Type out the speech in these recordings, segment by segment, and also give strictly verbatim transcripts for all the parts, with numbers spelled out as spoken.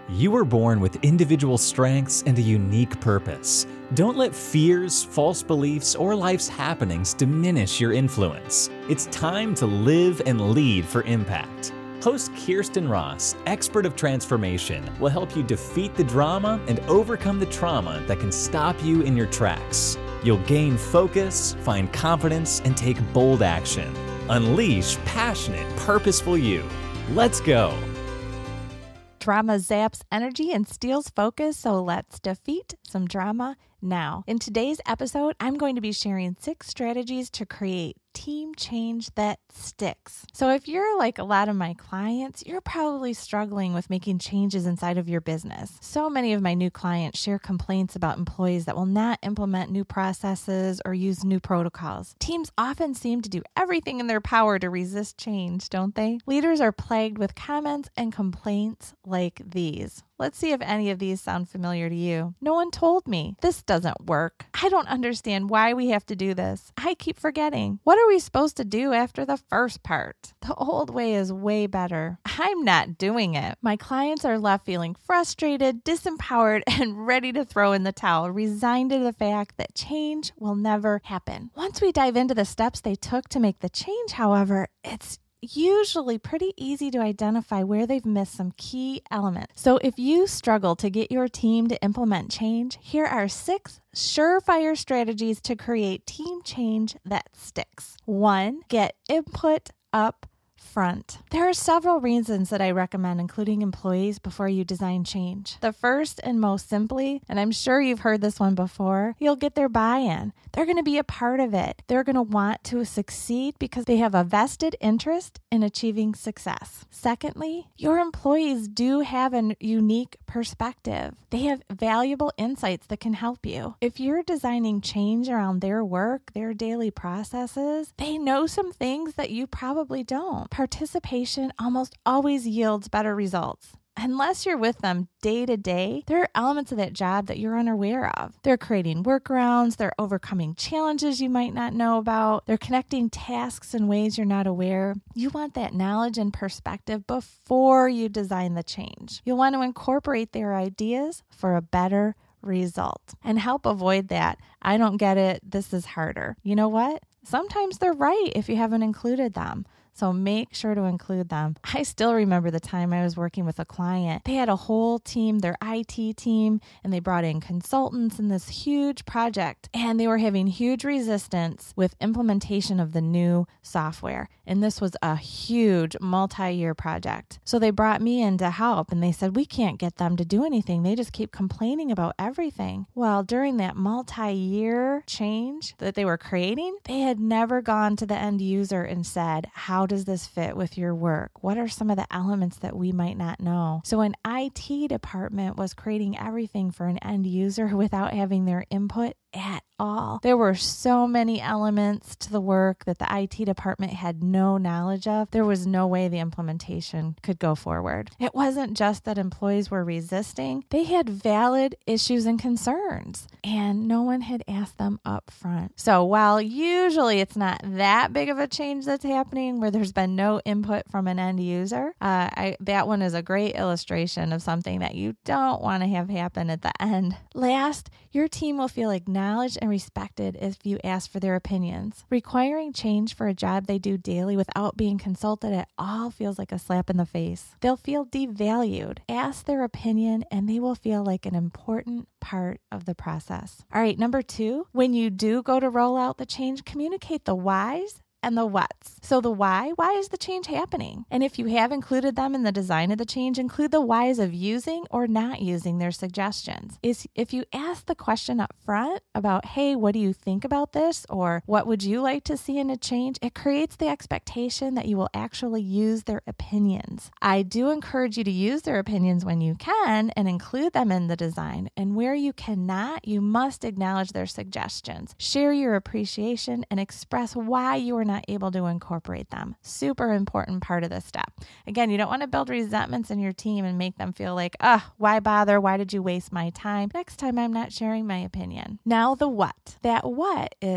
You were born with individual strengths and a unique purpose. Don't let fears, false beliefs, or life's happenings diminish your influence. It's time to live and lead for impact. Host Kirsten Ross, expert of transformation, will help you defeat the drama and overcome the trauma that can stop you in your tracks. You'll gain focus, find confidence, and take bold action. Unleash passionate, purposeful you. Let's go. Drama zaps energy and steals focus, so let's defeat some drama now. In today's episode, I'm going to be sharing six strategies to create team change that sticks. So if you're like a lot of my clients, you're probably struggling with making changes inside of your business. So many of my new clients share complaints about employees that will not implement new processes or use new protocols. Teams often seem to do everything in their power to resist change, don't they? Leaders are plagued with comments and complaints like these. Let's see if any of these sound familiar to you. No one told me. This doesn't work. I don't understand why we have to do this. I keep forgetting. What are we supposed to do after the first part? The old way is way better. I'm not doing it. My clients are left feeling frustrated, disempowered, and ready to throw in the towel, resigned to the fact that change will never happen. Once we dive into the steps they took to make the change, however, it's usually pretty easy to identify where they've missed some key elements. So if you struggle to get your team to implement change, here are six surefire strategies to create team change that sticks. One, get input up front. There are several reasons that I recommend including employees before you design change. The first and most simply, and I'm sure you've heard this one before, you'll get their buy-in. They're going to be a part of it. They're going to want to succeed because they have a vested interest in achieving success. Secondly, your employees do have a unique perspective. They have valuable insights that can help you. If you're designing change around their work, their daily processes, they know some things that you probably don't. Participation almost always yields better results. Unless you're with them day to day, there are elements of that job that you're unaware of. They're creating workarounds, they're overcoming challenges you might not know about, they're connecting tasks in ways you're not aware. You want that knowledge and perspective before you design the change. You'll want to incorporate their ideas for a better result and help avoid that. I don't get it. This is harder. You know what? Sometimes they're right if you haven't included them. So make sure to include them. I still remember the time I was working with a client. They had a whole team, their I T team, and they brought in consultants in this huge project. And they were having huge resistance with implementation of the new software. And this was a huge multi-year project. So they brought me in to help and they said, we can't get them to do anything. They just keep complaining about everything. Well, during that multi-year change that they were creating, they had never gone to the end user and said, how How does this fit with your work? What are some of the elements that we might not know? So an I T department was creating everything for an end user without having their input at all. There were so many elements to the work that the I T department had no knowledge of. There was no way the implementation could go forward. It wasn't just that employees were resisting. They had valid issues and concerns, and no one had asked them up front. So while usually it's not that big of a change that's happening where there's been no input from an end user, uh, I, that one is a great illustration of something that you don't want to have happen at the end. Last, your team will feel acknowledged and respected if you ask for their opinions. Requiring change for a job they do daily without being consulted at all feels like a slap in the face. They'll feel devalued. Ask their opinion and they will feel like an important part of the process. All right, number two, when you do go to roll out the change, communicate the whys and the what's. So the why, why is the change happening? And if you have included them in the design of the change, include the whys of using or not using their suggestions. Is if you ask the question up front about, hey, what do you think about this? Or what would you like to see in a change? It creates the expectation that you will actually use their opinions. I do encourage you to use their opinions when you can and include them in the design. And where you cannot, you must acknowledge their suggestions. Share your appreciation and express why you are not not able to incorporate them. Super important part of this step. Again, you don't want to build resentments in your team and make them feel like, ah, oh, why bother? Why did you waste my time? Next time I'm not sharing my opinion. Now the what. That what is,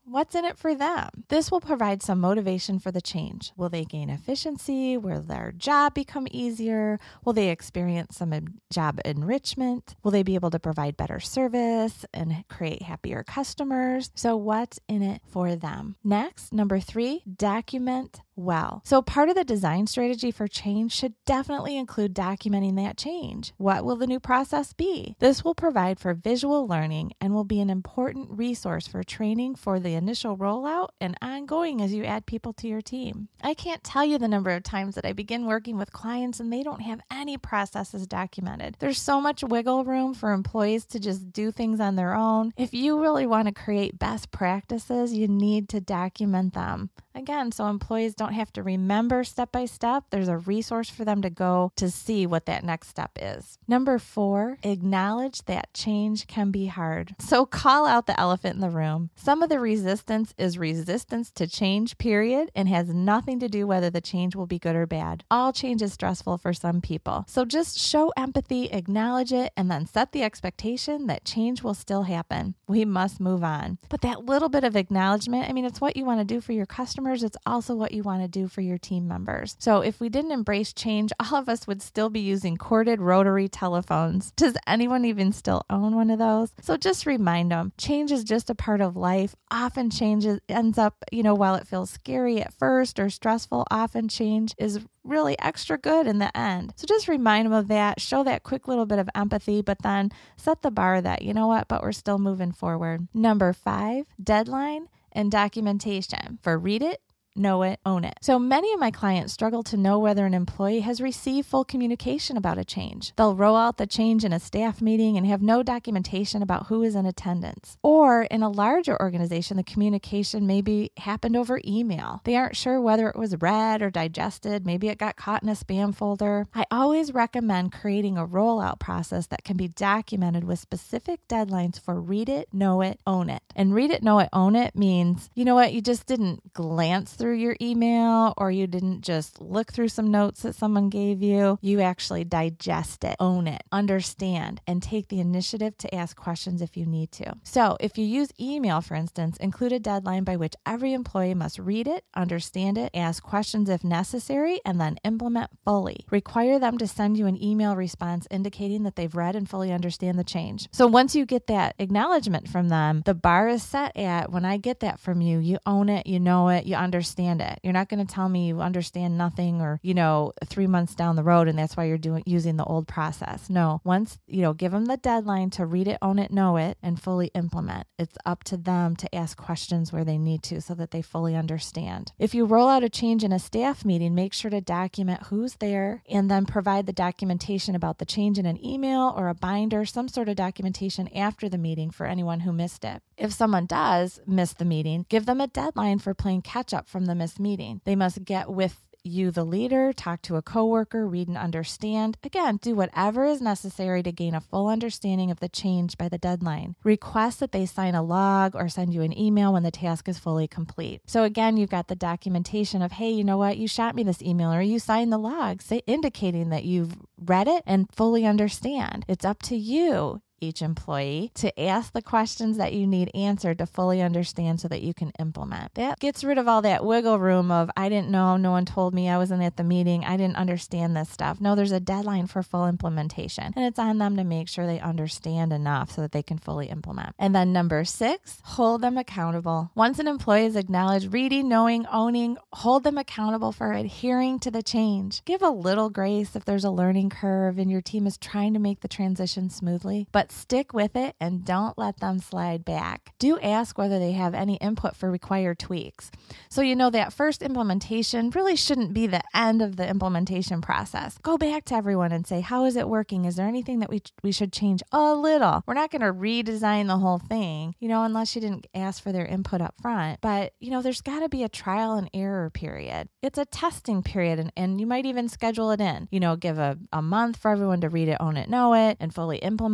What's in it for them? This will provide some motivation for the change. Will they gain efficiency? Will their job become easier? Will they experience some job enrichment? Will they be able to provide better service and create happier customers? So what's in it for them? Next, number three, document well. So part of the design strategy for change should definitely include documenting that change. What will the new process be? This will provide for visual learning and will be an important resource for training for the initial rollout and ongoing as you add people to your team. I can't tell you the number of times that I begin working with clients and they don't have any processes documented. There's so much wiggle room for employees to just do things on their own. If you really want to create best practices, you need to document them. Again, so employees don't have to remember step by step. There's a resource for them to go to see what that next step is. Number four, acknowledge that change can be hard. So call out the elephant in the room. Some of the resistance is resistance to change, period, and has nothing to do whether the change will be good or bad. All change is stressful for some people. So just show empathy, acknowledge it, and then set the expectation that change will still happen. We must move on. But that little bit of acknowledgement, I mean, it's what you want to do for your customers. It's also what you want to do for your team members. So if we didn't embrace change, all of us would still be using corded rotary telephones. Does anyone even still own one of those? So just remind them, change is just a part of life. Often change ends up, you know, while it feels scary at first or stressful, often change is really extra good in the end. So just remind them of that, show that quick little bit of empathy, but then set the bar that, you know what, but we're still moving forward. Number five, deadline and documentation for read it, know it, own it. So many of my clients struggle to know whether an employee has received full communication about a change. They'll roll out the change in a staff meeting and have no documentation about who is in attendance. Or in a larger organization, the communication maybe happened over email. They aren't sure whether it was read or digested. Maybe it got caught in a spam folder. I always recommend creating a rollout process that can be documented with specific deadlines for read it, know it, own it. And read it, know it, own it means, you know what, you just didn't glance through your email or you didn't just look through some notes that someone gave you. You actually digest it, own it, understand, and take the initiative to ask questions if you need to. So if you use email, for instance, include a deadline by which every employee must read it, understand it, ask questions if necessary, and then implement fully. Require them to send you an email response indicating that they've read and fully understand the change. So once you get that acknowledgement from them, the bar is set at, when I get that from you, you own it, you know it, you understand it. You're not going to tell me you understand nothing or, you know, three months down the road and that's why you're doing using the old process. No, once, you know, give them the deadline to read it, own it, know it, and fully implement. It's up to them to ask questions where they need to so that they fully understand. If you roll out a change in a staff meeting, make sure to document who's there and then provide the documentation about the change in an email or a binder, some sort of documentation after the meeting for anyone who missed it. If someone does miss the meeting, give them a deadline for playing catch up from the missed meeting. They must get with you, the leader, talk to a coworker, read and understand. Again, do whatever is necessary to gain a full understanding of the change by the deadline. Request that they sign a log or send you an email when the task is fully complete. So again, you've got the documentation of, hey, you know what, you shot me this email or you signed the log, say, indicating that you've read it and fully understand. It's up to you, each employee, to ask the questions that you need answered to fully understand so that you can implement. That gets rid of all that wiggle room of, I didn't know, no one told me, I wasn't at the meeting, I didn't understand this stuff. No, there's a deadline for full implementation, and it's on them to make sure they understand enough so that they can fully implement. And then number six, hold them accountable. Once an employee is acknowledged reading, knowing, owning, hold them accountable for adhering to the change. Give a little grace if there's a learning curve and your team is trying to make the transition smoothly, but stick with it and don't let them slide back. Do ask whether they have any input for required tweaks. So you know that first implementation really shouldn't be the end of the implementation process. Go back to everyone and say, how is it working? Is there anything that we we should change a little? We're not going to redesign the whole thing, you know, unless you didn't ask for their input up front. But, you know, there's got to be a trial and error period. It's a testing period, and, and you might even schedule it in. You know, give a, a month for everyone to read it, own it, know it, and fully implement. Give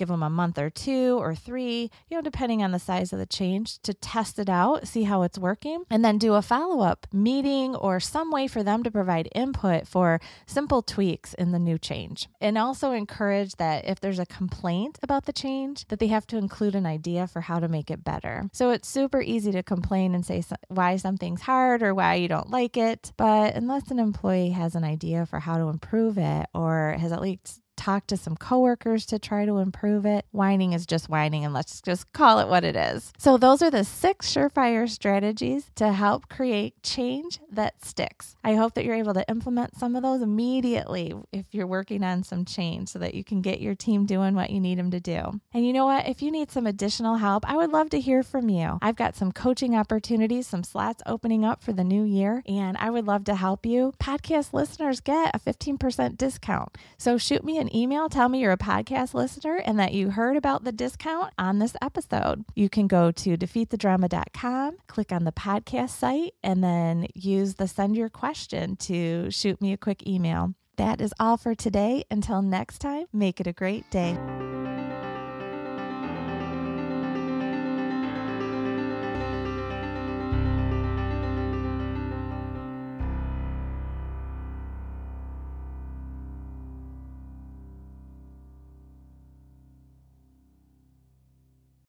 give them a month or two or three, you know, depending on the size of the change, to test it out, see how it's working, and then do a follow-up meeting or some way for them to provide input for simple tweaks in the new change. And also encourage that if there's a complaint about the change, that they have to include an idea for how to make it better. So it's super easy to complain and say why something's hard or why you don't like it. But unless an employee has an idea for how to improve it or has at least talk to some coworkers to try to improve it, whining is just whining, and let's just call it what it is. So those are the six surefire strategies to help create change that sticks. I hope that you're able to implement some of those immediately if you're working on some change so that you can get your team doing what you need them to do. And you know what? If you need some additional help, I would love to hear from you. I've got some coaching opportunities, some slots opening up for the new year, and I would love to help you. Podcast listeners get a fifteen percent discount. So shoot me an email, tell me you're a podcast listener and that you heard about the discount on this episode. You can go to defeat the drama dot com, click on the podcast site, and then use the send your question to shoot me a quick email. That is all for today. Until next time, make it a great day.